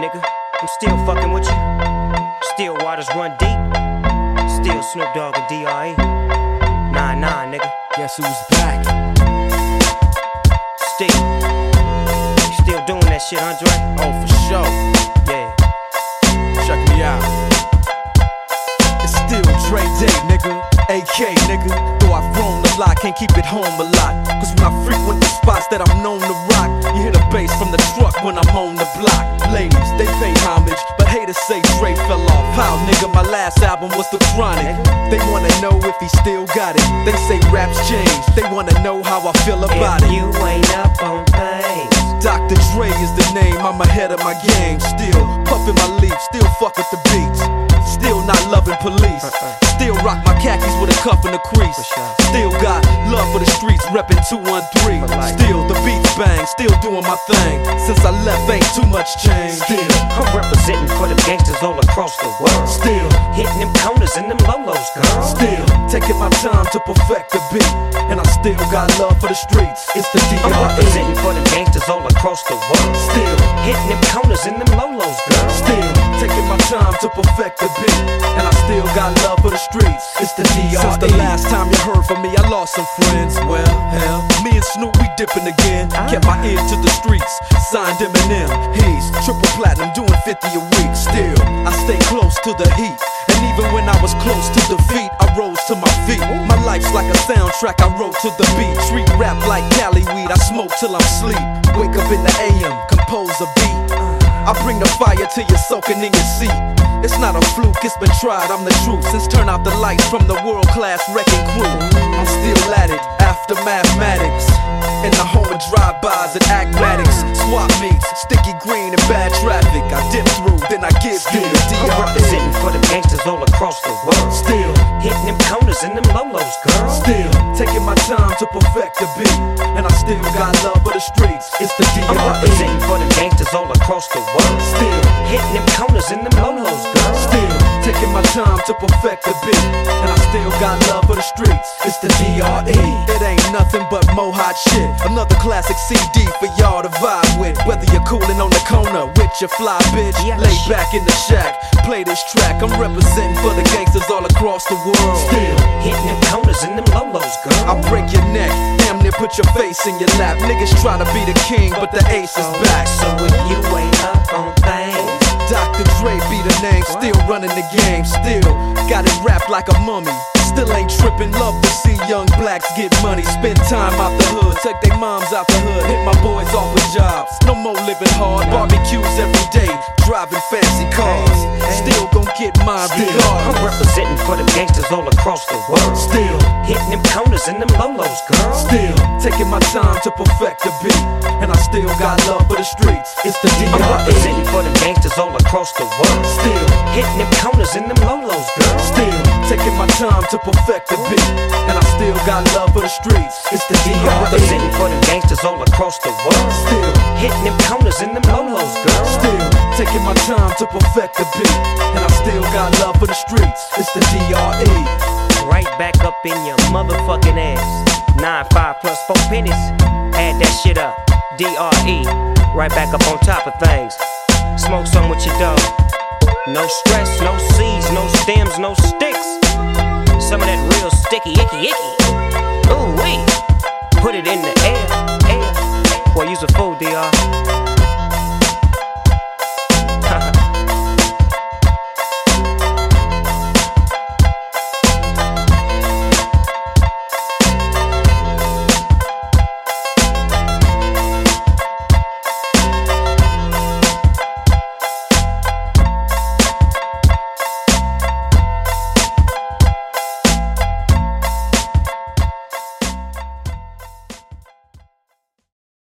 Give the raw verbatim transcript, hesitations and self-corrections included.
nigga. I'm still fucking with you. Still waters run deep. Still Snoop Dogg and D R E. Nah, nah, nigga. Guess who's back? Still. You still doing that shit, Andre? Oh, for sure. Yeah. Check me out. It's still Dre Day, nigga. A K, nigga. Though I've grown a lot, can't keep it home a lot. Cause when I frequent the spots that I'm known to rock, you hear the bass from the truck when I'm on the block. Ladies, they pay homage, but haters say Dre fell off. How, nigga, my last album was The Chronic. They wanna know if he still got it. They say raps change, they wanna know how I feel about if it. you ain't up on things, Doctor Dre is the name, I'm ahead of my game. Still puffin' my leaf, still fuck with the beats. Still not loving police. Still rock my khakis with a cuff and a crease. Still got love for the streets, reppin' two one three. Still the beats bang, still doing my thing. Since I left ain't too much change. still I'm representing for them gangsters all across the world. Still Hitting them corners and them lolos, girl. Still taking my time to perfect the beat. And I still got love for the streets. It's the D I'm R E. representing for them gangsters all across the world. Still Hitting them corners and them lolos, girl. Still taking my time to perfect the beat. And I still got love for the streets. It's the D R E. Since the last time you heard from me, I lost some friends. Well, hell, me and Snoop, we dipping again. Kept my ear to the streets, signed Eminem. He's triple platinum, doing fifty a week. Still, I stay close to the heat. And even when I was close to defeat, I rose to my feet. My life's like a soundtrack, I wrote to the beat. Street rap like Cali weed, I smoke till I'm sleep. Wake up in the A M, compose a beat. I bring the fire till you're soaking in your seat. It's not a fluke, it's been tried, I'm the truth. Since turn out the lights from the world-class wrecking crew, I'm still at it, after mathematics. In the home of drive-bys and acmatics. Swap meets, sticky green and bad traffic. I dip through, then I give you the D I'm R E. representing for them gangsters all across the world. Still Hitting them corners and them lolos, girl. Still taking my time to perfect the beat. And I still got love for the streets. It's the D R E. I'm representing for them gangsters all across the world. Still Hitting them corners and them lolos, girl. Still taking my time to perfect the beat. And I still got love for the streets. It's the D R E. It ain't nothing but mo hot shit. Another classic C D for y'all to vibe with. Whether you're coolin' on the corner with your fly bitch, Yeah. lay back in the shack, play this track. I'm representing for the gangsters all across the world. Still Hitting them corners and them lolos, girl. I'll break your neck, damn near put your face in your lap. Niggas try to be the king, but the ace is back. So if you ain't up on things, Doctor Dre be the name, still running the game, still got it wrapped like a mummy. Still ain't trippin', love to see young blacks get money. Spend time out the hood, take their moms out the hood. Hit my boys off with jobs, no more living hard. Barbecues every day, driving fancy cars. Still gon' get mine I'm regardless. representing for them gangsters all across the world. Still Hitting them corners and them lolos, girl. Still taking my time to perfect the beat. And I still got love for the streets. It's the D I'm R E. representing for them gangsters all across the world. Still Hitting them corners and them lolos, girl. Still taking my time to perfect the beat. And I still got love for the streets. It's the D I'm R E. representing for them gangsters all across the world. Still Hitting them corners and them lolos, girl. Still taking my time to perfect the beat. And I still got love for the streets. It's the D R E. Right back up in your motherfucking ass. Nine, five plus four pennies. Add that shit up. D R E. Right back up on top of things. Smoke some with your dog. No stress, no seeds, no stems, no sticks. Some of that real sticky, icky, icky. Ooh wee. Put it in the air, air. Boy, use a fool, D R.